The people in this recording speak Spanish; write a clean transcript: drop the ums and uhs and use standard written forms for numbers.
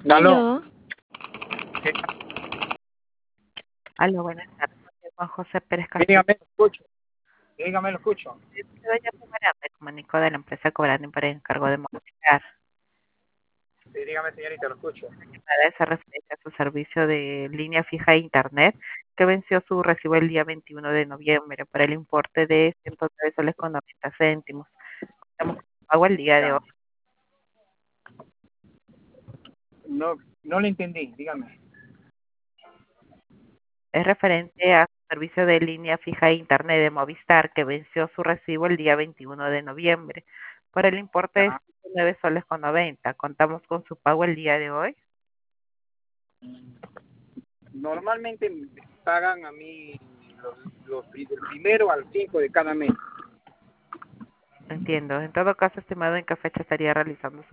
Aló, Aló, ¿qué- Aló, buenas tardes. Soy Juan José Pérez Castillo. dígame, lo escucho, dígame, lo escucho. Soy doña Pumara, me comunico de la empresa Cobrando por encargo de modificar. Sí, dígame, señorita, lo escucho. Para esa referencia a su servicio de línea fija e internet, que venció su recibo el día 21 de noviembre por el importe de 103 soles con 90 céntimos. Estamos con pago el día de hoy. Ya, no le entendí, dígame. Es referente a su servicio de línea fija e internet de Movistar, que venció su recibo el día 21 de noviembre por el importe de Ya. 109 soles con 90. Contamos con su pago el día de hoy. Normalmente me pagan a mí del primero al 5 de cada mes. Entiendo. En todo caso, estimado, ¿en qué fecha estaría realizando su